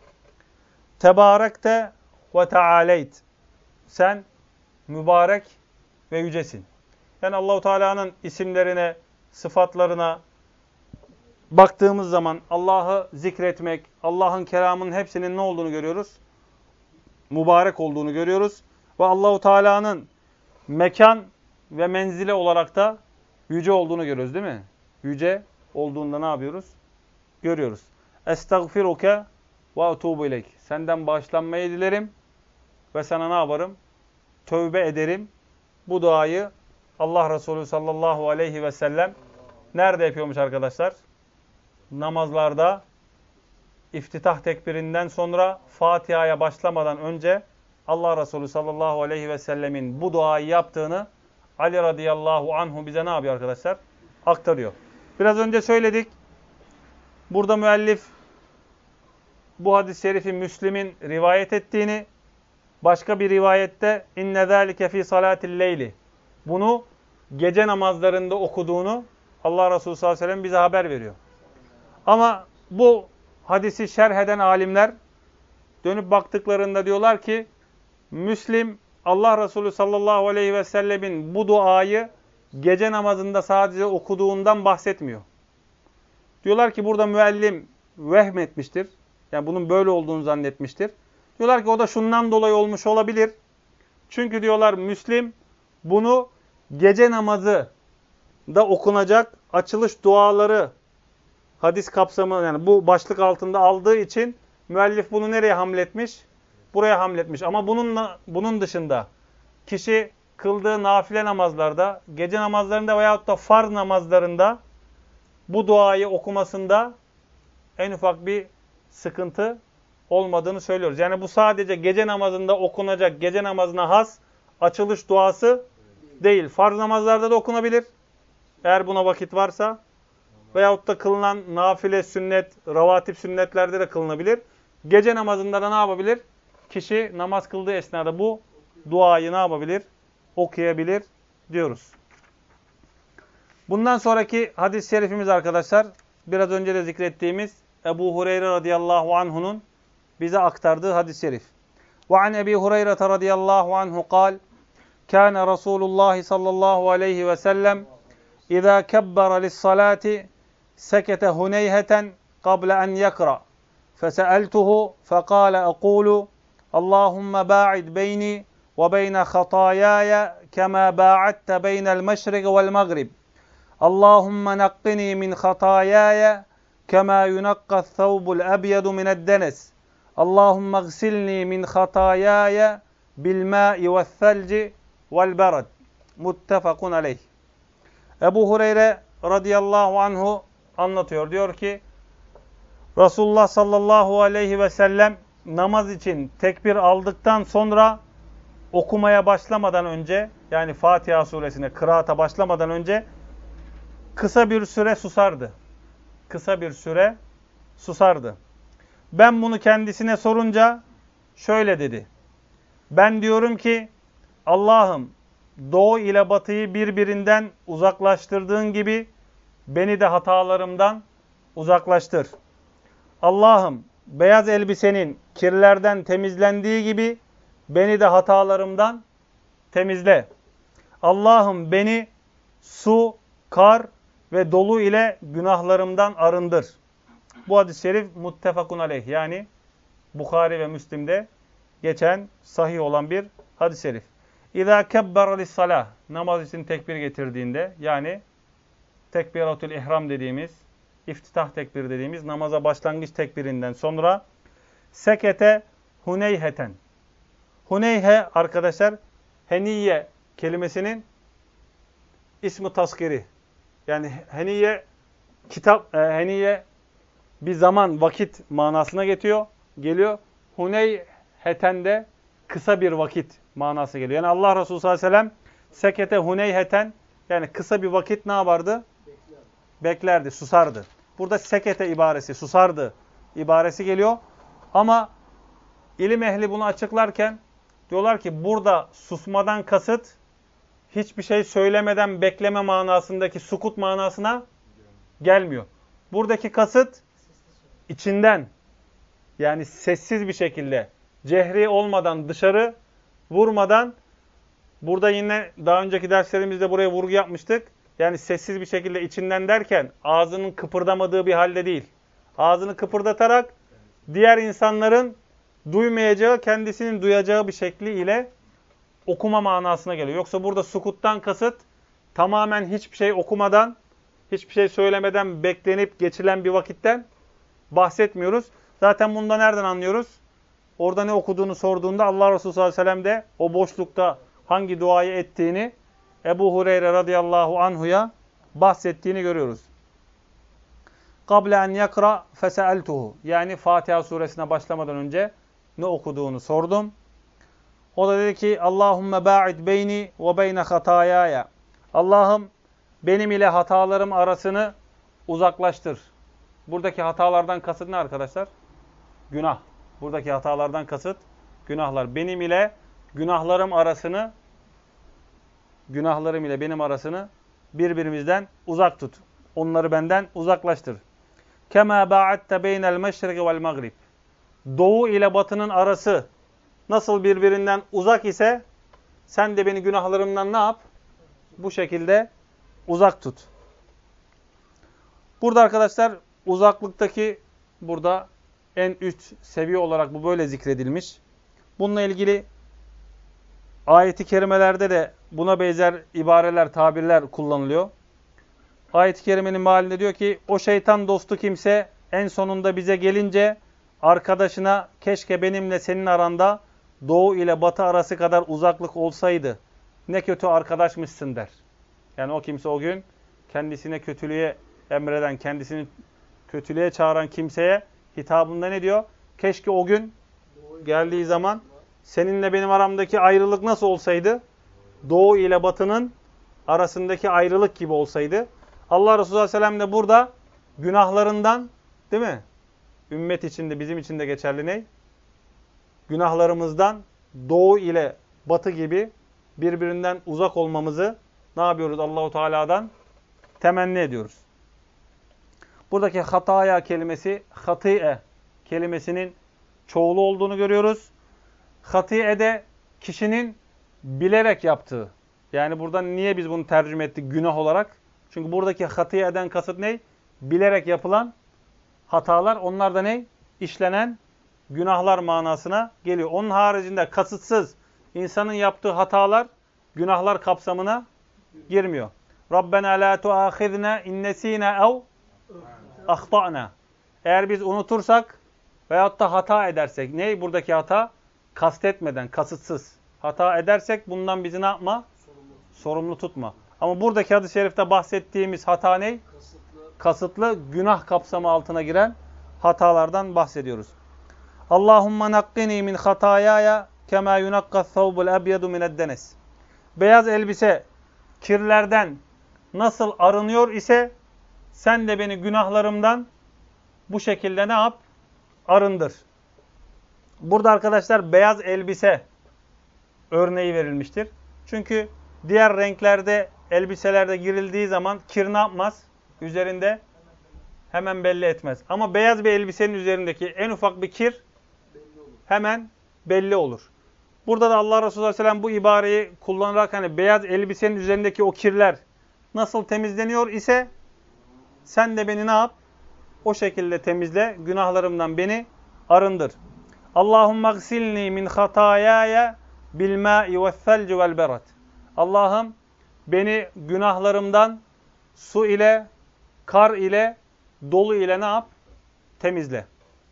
Tebarekte ve tealeyt. Sen mübarek ve yücesin. Yani Allahu Teala'nın isimlerine, sıfatlarına baktığımız zaman Allah'ı zikretmek, Allah'ın kelamının hepsinin ne olduğunu görüyoruz? Mübarek olduğunu görüyoruz. Ve Allahu Teala'nın mekan ve menzile olarak da yüce olduğunu görüyoruz değil mi? Yüce olduğunda ne yapıyoruz? Görüyoruz. Estağfiruke ve etubu ileyk. Senden bağışlanmayı dilerim ve sana ne yaparım? Tövbe ederim. Bu duayı Allah Resulü sallallahu aleyhi ve sellem nerede yapıyormuş arkadaşlar? Namazlarda iftitah tekbirinden sonra Fatiha'ya başlamadan önce Allah Resulü sallallahu aleyhi ve sellemin bu duayı yaptığını Ali radıyallahu anhu bize ne yapıyor arkadaşlar? Aktarıyor. Biraz önce söyledik. Burada müellif bu hadis-i şerifi Müslim'in rivayet ettiğini, başka bir rivayette inne zâlike fî salâtil leyli. Bunu gece namazlarında okuduğunu Allah Resulü sallallahu aleyhi ve sellem bize haber veriyor. Ama bu hadisi şerh eden alimler dönüp baktıklarında diyorlar ki Müslim Allah Resulü sallallahu aleyhi ve sellemin bu duayı gece namazında sadece okuduğundan bahsetmiyor. Diyorlar ki burada müellim vehmetmiştir. Yani bunun böyle olduğunu zannetmiştir. Diyorlar ki o da şundan dolayı olmuş olabilir. Çünkü diyorlar Müslim bunu gece namazı da okunacak açılış duaları hadis kapsamı, yani bu başlık altında aldığı için müellif bunu nereye hamletmiş? Buraya hamletmiş. Ama bununla, bunun dışında kişi kıldığı nafile namazlarda, gece namazlarında veyahut da farz namazlarında bu duayı okumasında en ufak bir sıkıntı olmadığını söylüyoruz. Yani bu sadece gece namazında okunacak, gece namazına has açılış duası değil. Farz namazlarda da okunabilir. Eğer buna vakit varsa. Veyahut da kılınan nafile, sünnet, ravatip sünnetlerde de kılınabilir. Gece namazında da ne yapabilir? Kişi namaz kıldığı esnada bu duayı ne yapabilir? Okuyabilir diyoruz. Bundan sonraki hadis-i şerifimiz arkadaşlar, biraz önce de zikrettiğimiz Ebu Hureyre radıyallahu anhu'nun bize aktardığı hadis-i şerif. وعن أبي هريرة رضي الله عنه قال كان رسول الله صلى الله عليه وسلم إذا كبر للصلاة سكت هنيهة قبل أن يقرأ فسألته فقال أقول اللهم باعد بيني وبين خطاياي كما باعدت بين المشرق والمغرب اللهم نقني من خطاياي كما ينقى الثوب الأبيض من الدنس اللهم اغسلني من خطاياي بالماء والثلج والبرد muttefakun aleyh. Ebu Hureyre radıyallahu anhu anlatıyor. Diyor ki Resulullah sallallahu aleyhi ve sellem namaz için tekbir aldıktan sonra okumaya başlamadan önce, yani Fatiha suresine kıraata başlamadan önce kısa bir süre susardı. Kısa bir süre susardı. Ben bunu kendisine sorunca şöyle dedi. Ben diyorum ki Allah'ım doğu ile batıyı birbirinden uzaklaştırdığın gibi beni de hatalarımdan uzaklaştır. Allah'ım beyaz elbisenin kirlerden temizlendiği gibi beni de hatalarımdan temizle. Allah'ım beni su, kar ve dolu ile günahlarımdan arındır. Bu hadis-i şerif muttefakun aleyh, yani Bukhari ve Müslim'de geçen sahih olan bir hadis-i şerif. İzâ kebbera lissalâh, namaz için tekbir getirdiğinde, yani tekbiratul ihram dediğimiz, iftitah tekbiri dediğimiz namaza başlangıç tekbirinden sonra sekete huneyheten. Huneyhe arkadaşlar heniye kelimesinin ismi taskiri. Yani heniye kitap, e, heniye bir zaman, vakit manasına getiriyor, geliyor. Huneyheten de kısa bir vakit manası geliyor. Yani Allah Resulü sallallahu aleyhi ve sellem sekete huneyheten, yani kısa bir vakit ne yapardı? Beklerdi. Beklerdi, susardı. Burada sekete ibaresi, susardı ibaresi geliyor. Ama ilim ehli bunu açıklarken diyorlar ki burada susmadan kasıt hiçbir şey söylemeden bekleme manasındaki sukut manasına gelmiyor. Buradaki kasıt içinden, yani sessiz bir şekilde, cehri olmadan, dışarı vurmadan, burada yine daha önceki derslerimizde buraya vurgu yapmıştık. Yani sessiz bir şekilde içinden derken ağzının kıpırdamadığı bir halde değil. Ağzını kıpırdatarak diğer insanların duymayacağı, kendisinin duyacağı bir şekliyle okuma manasına geliyor. Yoksa burada sukuttan kasıt tamamen hiçbir şey okumadan, hiçbir şey söylemeden beklenip geçilen bir vakitten bahsetmiyoruz. Zaten bunu da nereden anlıyoruz? Orada ne okuduğunu sorduğunda Allah Resulü sallallahu aleyhi ve sellem de o boşlukta hangi duayı ettiğini Ebu Hureyre radıyallahu anhu'ya bahsettiğini görüyoruz. قَبْلَ اَنْ يَقْرَ فَسَأَلْتُهُ, yani Fatiha suresine başlamadan önce ne okuduğunu sordum. O da dedi ki Allahümme ba'id beyni ve beyne hatayaya. Allah'ım benim ile hatalarım arasını uzaklaştır. Buradaki hatalardan kasıt ne arkadaşlar? Günah. Buradaki hatalardan kasıt günahlar. Benim ile günahlarım arasını, günahlarım ile benim arasını birbirimizden uzak tut. Onları benden uzaklaştır. Kema ba'atte beynel meşriki vel magrib. Doğu ile batının arası nasıl birbirinden uzak ise sen de beni günahlarımdan ne yap? Bu şekilde uzak tut. Burada arkadaşlar uzaklıktaki burada en üst seviye olarak bu böyle zikredilmiş. Bununla ilgili ayet-i kerimelerde de buna benzer ibareler, tabirler kullanılıyor. Ayet-i kerimenin mealinde diyor ki, o şeytan dostu kimse en sonunda bize gelince arkadaşına keşke benimle senin aranda doğu ile batı arası kadar uzaklık olsaydı. Ne kötü arkadaşmışsın der. Yani o kimse o gün kendisine kötülüğe emreden, kendisini kötülüğe çağıran kimseye hitabında ne diyor? Keşke o gün geldiği zaman seninle benim aramdaki ayrılık nasıl olsaydı? Doğu ile batının arasındaki ayrılık gibi olsaydı. Allah Resulü Aleyhisselam de burada günahlarından, değil mi? Ümmet içinde, bizim için de geçerli ne? Günahlarımızdan doğu ile batı gibi birbirinden uzak olmamızı ne yapıyoruz? Allahu Teala'dan temenni ediyoruz. Buradaki hataya kelimesi, hatiye kelimesinin çoğulu olduğunu görüyoruz. Hatiye de kişinin bilerek yaptığı. Yani buradan niye biz bunu tercüme ettik günah olarak? Çünkü buradaki hatiyeden kasıt ne? Bilerek yapılan hatalar. Onlar da ne? İşlenen günahlar manasına geliyor. Onun haricinde kasıtsız insanın yaptığı hatalar günahlar kapsamına girmiyor. Rabbena la tuâkhidna innesîne ev ahta'na. Eğer biz unutursak veyahut da hata edersek. Ne buradaki hata? Kastetmeden, kasıtsız. Hata edersek bundan bizi ne yapma? Sorumlu, Sorumlu tutma. Ama buradaki hadis-i şerifte bahsettiğimiz hata ne? Kasıtlı. Kasıtlı günah kapsamı altına giren hatalardan bahsediyoruz. Allahumma naqqini min hatayaya kema yunaqqa thawbul abyadu mined denes. Beyaz elbise kirlerden nasıl arınıyor ise sen de beni günahlarımdan bu şekilde ne yap? Arındır. Burada arkadaşlar beyaz elbise örneği verilmiştir. Çünkü diğer renklerde, elbiselerde girildiği zaman kir ne yapmaz? Üzerinde hemen belli etmez. Ama beyaz bir elbisenin üzerindeki en ufak bir kir hemen belli olur. Burada da Allah Resulü Aleyhisselam bu ibareyi kullanarak hani beyaz elbisenin üzerindeki o kirler nasıl temizleniyor ise sen de beni ne yap? O şekilde temizle, günahlarımdan beni arındır. Allahümme gsilni min hatayaya bil ma'i ve's-selci vel berat. Allah'ım beni günahlarımdan su ile, kar ile, dolu ile ne yap? Temizle.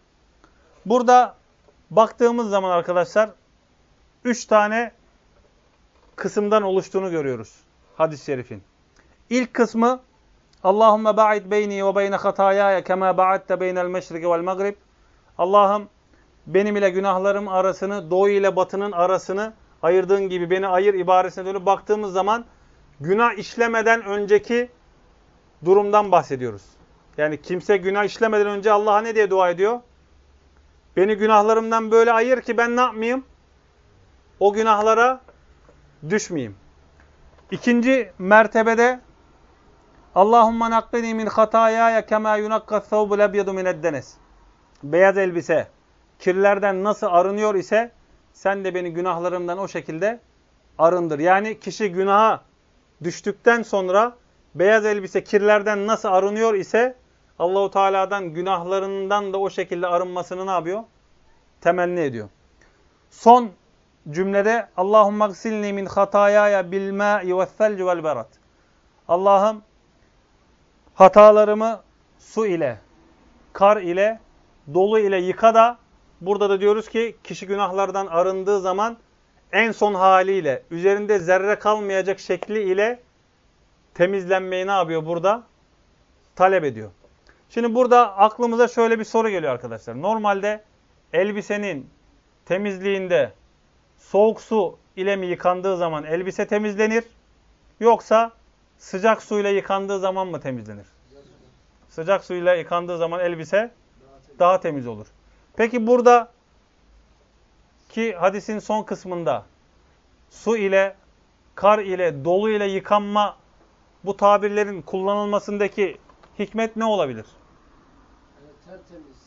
Burada baktığımız zaman arkadaşlar üç tane kısımdan oluştuğunu görüyoruz hadis-i şerifin. İlk kısmı Allahümme ba'id beyni ve beyne hatayaya kema ba'adte beynel meşriki vel magrib. Allah'ım benim ile günahlarım arasını, doğu ile batının arasını ayırdığın gibi beni ayır ibaresine dönüp baktığımız zaman günah işlemeden önceki durumdan bahsediyoruz. Yani kimse günah işlemeden önce Allah'a ne diye dua ediyor? Beni günahlarımdan böyle ayır ki ben ne yapmayayım? O günahlara düşmeyeyim. İkinci mertebede Allahümme naqqini min hatayaya kema yunakka thawbul abyadu mined denes. Beyaz elbise kirlerden nasıl arınıyor ise sen de beni günahlarımdan o şekilde arındır. Yani kişi günaha düştükten sonra beyaz elbise kirlerden nasıl arınıyor ise Allahu Teala'dan günahlarından da o şekilde arınmasını ne yapıyor? Temenni ediyor. Son cümlede Allahümme gsilni min hatayaya bil ma'i ve's-selci vel berat. Allah'ım hatalarımı su ile, kar ile, dolu ile yıka da burada da diyoruz ki kişi günahlardan arındığı zaman en son haliyle, üzerinde zerre kalmayacak şekli ile temizlenmeyi ne yapıyor burada? Talep ediyor. Şimdi burada aklımıza şöyle bir soru geliyor arkadaşlar. Normalde elbisenin temizliğinde soğuk su ile mi yıkandığı zaman elbise temizlenir? Yoksa sıcak suyla yıkandığı zaman mı temizlenir? Sıcak suyla yıkandığı zaman elbise daha temiz olur. Peki burada ki hadisin son kısmında su ile, kar ile, dolu ile yıkanma bu tabirlerin kullanılmasındaki hikmet ne olabilir? Evet, tertemiz.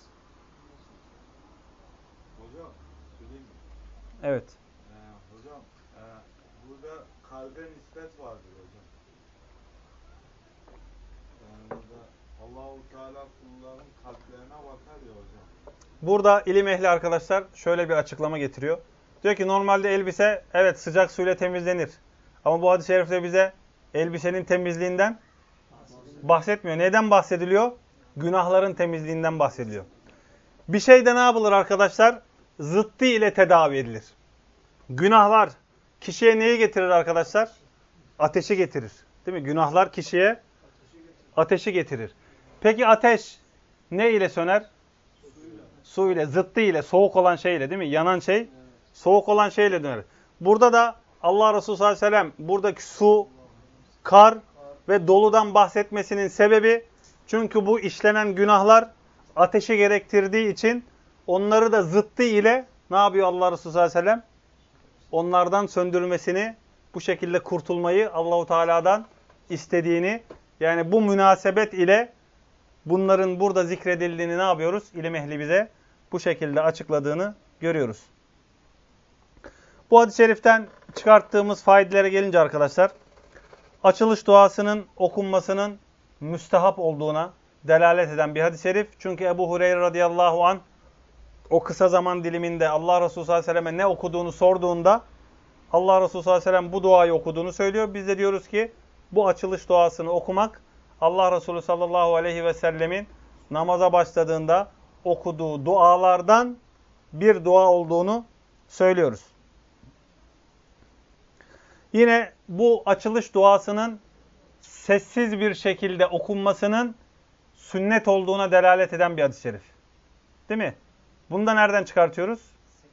Hocam, söyleyeyim mi? Evet. Ee, hocam, e, burada kalbe nispet vardır hocam. Yani burada Allahu Teala kulların kalplerine bakar ya hocam. Burada ilim ehli arkadaşlar şöyle bir açıklama getiriyor. Diyor ki normalde elbise evet sıcak suyla temizlenir. Ama bu hadis-i şerifte bize elbisenin temizliğinden bahsetmiyor. Neden bahsediliyor? Günahların temizliğinden bahsediliyor. Bir şey de ne yapılır arkadaşlar? Zıttı ile tedavi edilir. Günahlar kişiye neyi getirir arkadaşlar? Ateşi getirir. Değil mi? Günahlar kişiye ateşi getirir. Peki ateş ne ile söner? Su ile, zıttı ile, soğuk olan şeyle değil mi? Yanan şey, soğuk olan şeyle döner. Burada da Allah Resulü sallallahu aleyhi ve sellem buradaki su, kar ve doludan bahsetmesinin sebebi çünkü bu işlenen günahlar ateşi gerektirdiği için onları da zıttı ile ne yapıyor Allah Resulü sallallahu aleyhi ve sellem? Onlardan söndürmesini, bu şekilde kurtulmayı Allahu Teala'dan istediğini, yani bu münasebet ile bunların burada zikredildiğini ne yapıyoruz? İlim ehli bize bu şekilde açıkladığını görüyoruz. Bu hadis-i şeriften çıkarttığımız faydelere gelince arkadaşlar, açılış duasının okunmasının müstehap olduğuna delalet eden bir hadis-i şerif. Çünkü Ebu Hureyre radıyallahu anh o kısa zaman diliminde Allah Resulü sallallahu aleyhi ve selleme ne okuduğunu sorduğunda Allah Resulü sallallahu aleyhi ve sellem bu duayı okuduğunu söylüyor. Biz de diyoruz ki bu açılış duasını okumak Allah Resulü sallallahu aleyhi ve sellemin namaza başladığında okuduğu dualardan bir dua olduğunu söylüyoruz. Yine bu açılış duasının sessiz bir şekilde okunmasının sünnet olduğuna delalet eden bir hadis-i şerif. Değil mi? Bunu da nereden çıkartıyoruz?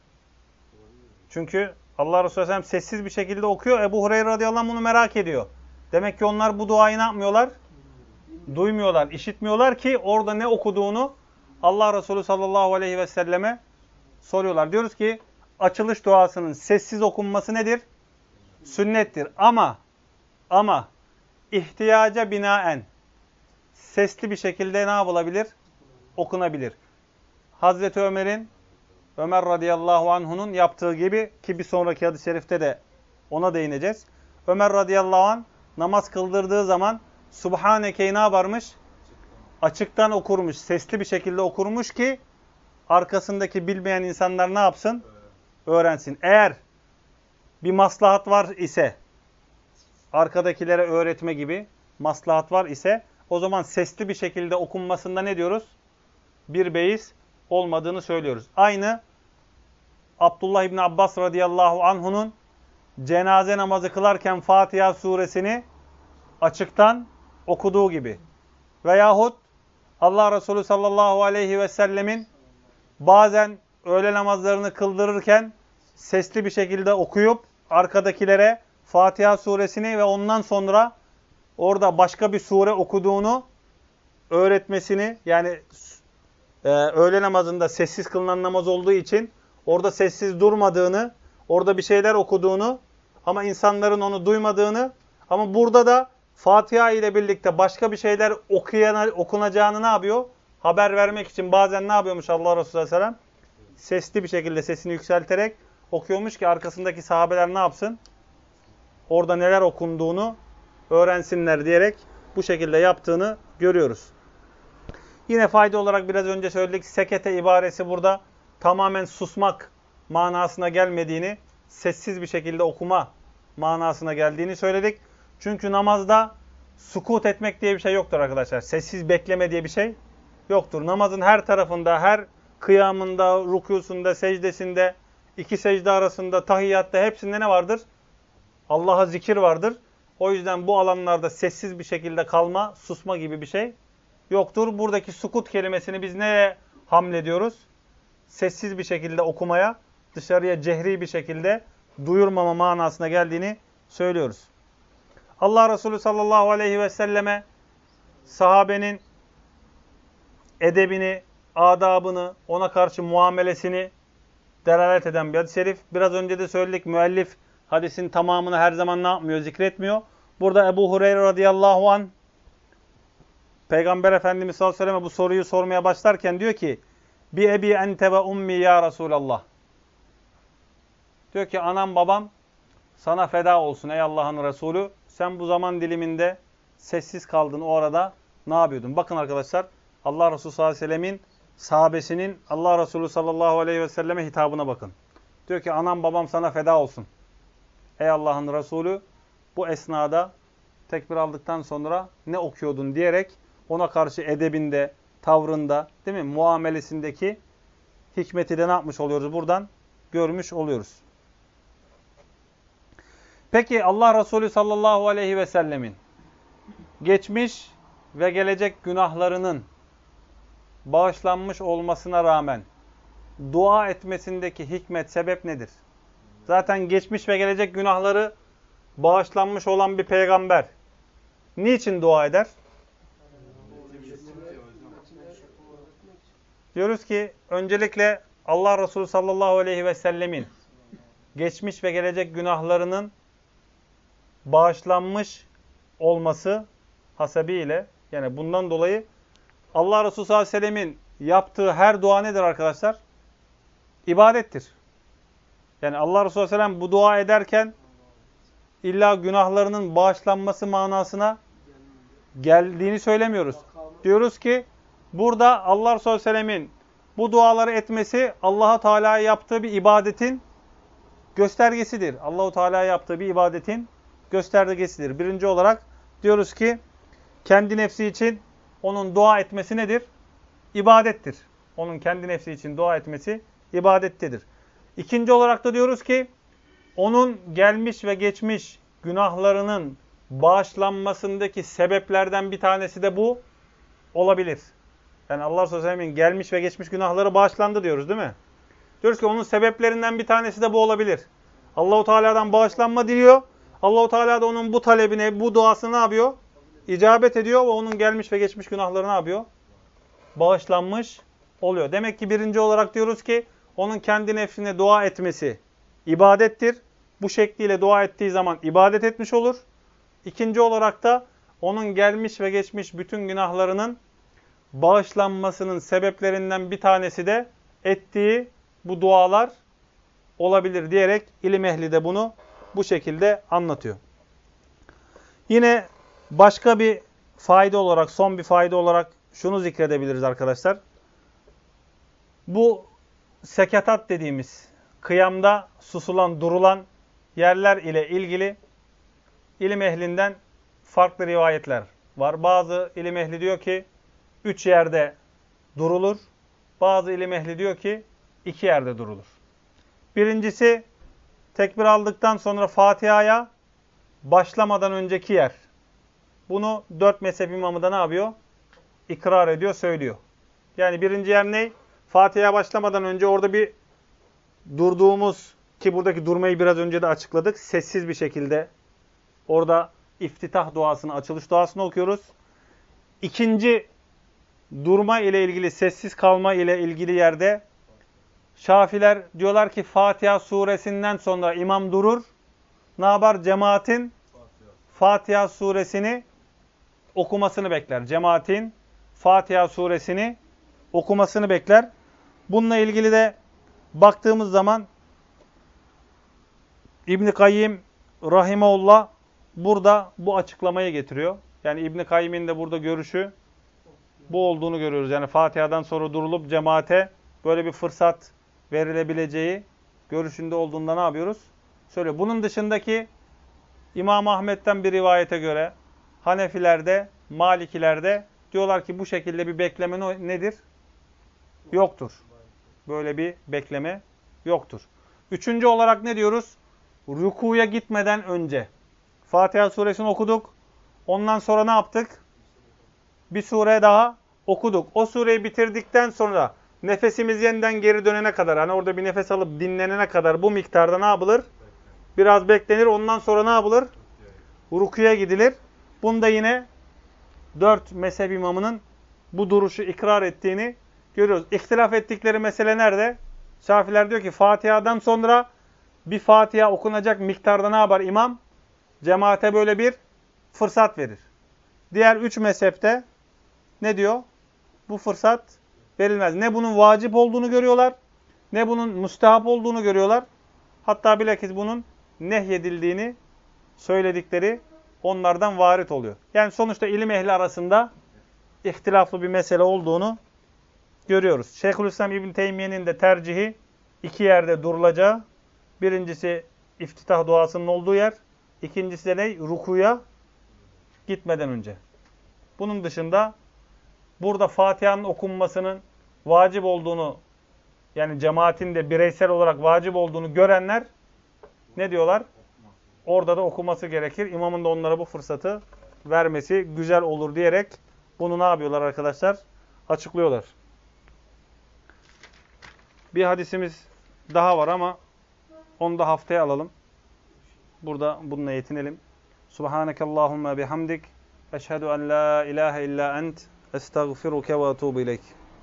Çünkü Allah Resulü sallallahu aleyhi ve sellem sessiz bir şekilde okuyor. Ebu Hureyre radıyallahu anh bunu merak ediyor. Demek ki onlar bu duayı ne yapmıyorlar? Duymuyorlar, işitmiyorlar ki orada ne okuduğunu Allah Resulü sallallahu aleyhi ve selleme soruyorlar. Diyoruz ki açılış duasının sessiz okunması nedir? Sünnettir. Ama ama ihtiyaca binaen sesli bir şekilde ne yapılabilir? Okunabilir. Hazreti Ömer'in Ömer radıyallahu anh'unun yaptığı gibi ki bir sonraki hadis-i şerifte de ona değineceğiz. Ömer radıyallahu anh namaz kıldırdığı zaman Subhaneke'yi ne yaparmış? Açıktan okurmuş, sesli bir şekilde okurmuş ki arkasındaki bilmeyen insanlar ne yapsın? Öğrensin. Eğer bir maslahat var ise, arkadakilere öğretme gibi maslahat var ise, o zaman sesli bir şekilde okunmasında ne diyoruz? Bir beis olmadığını söylüyoruz. Aynı Abdullah İbni Abbas radıyallahu anh'unun cenaze namazı kılarken Fatiha suresini açıktan okuduğu gibi. Veyahut Allah Resulü sallallahu aleyhi ve sellemin bazen öğle namazlarını kıldırırken sesli bir şekilde okuyup arkadakilere Fatiha suresini ve ondan sonra orada başka bir sure okuduğunu öğretmesini, yani e, öğle namazında sessiz kılınan namaz olduğu için orada sessiz durmadığını, orada bir şeyler okuduğunu ama insanların onu duymadığını, ama burada da Fatiha ile birlikte başka bir şeyler okuyana, okunacağını ne yapıyor? Haber vermek için bazen ne yapıyormuş Allah Resulü sallallahu aleyhi ve sellem? Sesli bir şekilde sesini yükselterek okuyormuş ki arkasındaki sahabeler ne yapsın? Orada neler okunduğunu öğrensinler diyerek bu şekilde yaptığını görüyoruz. Yine fayda olarak biraz önce söyledik. Sekete ibaresi burada tamamen susmak manasına gelmediğini, sessiz bir şekilde okuma manasına geldiğini söyledik. Çünkü namazda sukut etmek diye bir şey yoktur arkadaşlar. Sessiz bekleme diye bir şey yoktur. Namazın her tarafında, her kıyamında, rükûsunda, secdesinde, iki secde arasında, tahiyyatta hepsinde ne vardır? Allah'a zikir vardır. O yüzden bu alanlarda sessiz bir şekilde kalma, susma gibi bir şey yoktur. Buradaki sukut kelimesini biz neye hamlediyoruz? Sessiz bir şekilde okumaya, dışarıya cehri bir şekilde duyurmama manasına geldiğini söylüyoruz. Allah Resulü sallallahu aleyhi ve selleme sahabenin edebini, adabını, ona karşı muamelesini delalet eden bir hadis-i şerif. Biraz önce de söyledik, müellif hadisin tamamını her zaman ne yapmıyor? Zikretmiyor. Burada Ebu Hureyre radıyallahu anh Peygamber Efendimiz sallallahu aleyhi ve selleme bu soruyu sormaya başlarken diyor ki Bi ebi ente ve ummi ya Resulallah. Diyor ki anam babam sana feda olsun ey Allah'ın Resulü. Sen bu zaman diliminde sessiz kaldın o arada. ne yapıyordun? Bakın arkadaşlar, Allah Resulü sallallahu aleyhi ve sellemin sahabesinin Allah Resulü sallallahu aleyhi ve selleme hitabına bakın. Diyor ki anam babam sana feda olsun. Ey Allah'ın Resulü, bu esnada tekbir aldıktan sonra ne okuyordun diyerek ona karşı edebinde, tavrında, değil mi? Muamelesindeki hikmeti de ne yapmış oluyoruz? Buradan görmüş oluyoruz. Peki Allah Resulü sallallahu aleyhi ve sellemin geçmiş ve gelecek günahlarının bağışlanmış olmasına rağmen dua etmesindeki hikmet, sebep nedir? Zaten geçmiş ve gelecek günahları bağışlanmış olan bir peygamber niçin dua eder? Diyoruz ki öncelikle Allah Resulü sallallahu aleyhi ve sellemin geçmiş ve gelecek günahlarının bağışlanmış olması hasebiyle, yani bundan dolayı Allah Resulü sallallahu aleyhi ve sellemin yaptığı her dua nedir arkadaşlar? İbadettir. Yani Allah Resulü sallallahu aleyhi ve sellem bu dua ederken illa günahlarının bağışlanması manasına geldiğini söylemiyoruz. Diyoruz ki burada Allah Resulü sallallahu aleyhi ve sellemin bu duaları etmesi Allah-u Teala'ya yaptığı bir ibadetin göstergesidir. Allah-u Teala'ya yaptığı bir ibadetin göstergesidir. Birinci olarak diyoruz ki kendi nefsi için onun dua etmesi nedir? İbadettir. Onun kendi nefsi için dua etmesi ibadettedir. İkinci olarak da diyoruz ki onun gelmiş ve geçmiş günahlarının bağışlanmasındaki sebeplerden bir tanesi de bu olabilir. Yani Allah Resulü sallallahu aleyhi ve sellem'in gelmiş ve geçmiş günahları bağışlandı diyoruz, değil mi? Diyoruz ki onun sebeplerinden bir tanesi de bu olabilir. Allah-u Teala'dan bağışlanma diliyor. Allah-u Teala da onun bu talebine, bu duasını ne yapıyor? İcabet ediyor ve onun gelmiş ve geçmiş günahları ne yapıyor? Bağışlanmış oluyor. Demek ki birinci olarak diyoruz ki onun kendi nefsine dua etmesi ibadettir. Bu şekliyle dua ettiği zaman ibadet etmiş olur. İkinci olarak da onun gelmiş ve geçmiş bütün günahlarının bağışlanmasının sebeplerinden bir tanesi de ettiği bu dualar olabilir diyerek ilim ehli de bunu bu şekilde anlatıyor. Yine başka bir fayda olarak, son bir fayda olarak şunu zikredebiliriz arkadaşlar. Bu seketat dediğimiz kıyamda susulan, durulan yerler ile ilgili ilim ehlinden farklı rivayetler var. Bazı ilim ehli diyor ki üç yerde durulur. Bazı ilim ehli diyor ki iki yerde durulur. Birincisi tekbir aldıktan sonra Fatiha'ya başlamadan önceki yer. Bunu dört mezhep imamı da ne yapıyor? İkrar ediyor, söylüyor. Yani birinci yer ne? Fatiha'ya başlamadan önce orada bir durduğumuz, ki buradaki durmayı biraz önce de açıkladık. Sessiz bir şekilde orada iftitah duasını, açılış duasını okuyoruz. İkinci durma ile ilgili, sessiz kalma ile ilgili yerde Şafiler diyorlar ki Fatiha suresinden sonra imam durur. Ne yapar? Cemaatin Fatiha suresini okumasını bekler. Cemaatin Fatiha suresini okumasını bekler. Bununla ilgili de baktığımız zaman İbn-i Kayyim Rahimahullah burada bu açıklamayı getiriyor. Yani İbn-i Kayyim'in de burada görüşü bu olduğunu görüyoruz. Yani Fatiha'dan sonra durulup cemaate böyle bir fırsat verilebileceği görüşünde olduğunda ne yapıyoruz? Söylüyor. Bunun dışındaki İmam Ahmet'ten bir rivayete göre Hanefilerde, Malikilerde diyorlar ki bu şekilde bir bekleme nedir? Yoktur. Böyle bir bekleme yoktur. Üçüncü olarak ne diyoruz? Rükuya gitmeden önce. Fatiha suresini okuduk. Ondan sonra ne yaptık? Bir sure daha okuduk. O sureyi bitirdikten sonra nefesimiz yeniden geri dönene kadar, hani orada bir nefes alıp dinlenene kadar bu miktarda ne yapılır? Biraz beklenir. Ondan sonra ne yapılır? Rukuya gidilir. Bunda yine dört mezhep imamının bu duruşu ikrar ettiğini görüyoruz. İhtilaf ettikleri mesele nerede? Şafiler diyor ki Fatiha'dan sonra bir Fatiha okunacak miktarda ne yapar imam? Cemaate böyle bir fırsat verir. Diğer üç mezhepte ne diyor? Bu fırsat verilmez. Ne bunun vacip olduğunu görüyorlar, ne bunun müstehap olduğunu görüyorlar. Hatta bilakis bunun nehyedildiğini söyledikleri onlardan varit oluyor. Yani sonuçta ilim ehli arasında ihtilaflı bir mesele olduğunu görüyoruz. Şeyhülislam İbn Teymiye'nin de tercihi iki yerde durulacağı. Birincisi iftitah duasının olduğu yer. İkincisi de ne? Rukuya gitmeden önce. Bunun dışında burada Fatiha'nın okunmasının vacip olduğunu, yani cemaatin de bireysel olarak vacip olduğunu görenler ne diyorlar? Orada da okuması gerekir. İmamın da onlara bu fırsatı vermesi güzel olur diyerek bunu ne yapıyorlar arkadaşlar? Açıklıyorlar. Bir hadisimiz daha var ama onu da haftaya alalım. Burada bununla yetinelim. Subhanekallahumma bihamdik. Eşhedü en la ilahe illa ent. Estağfiruke ve etûbü ileyk.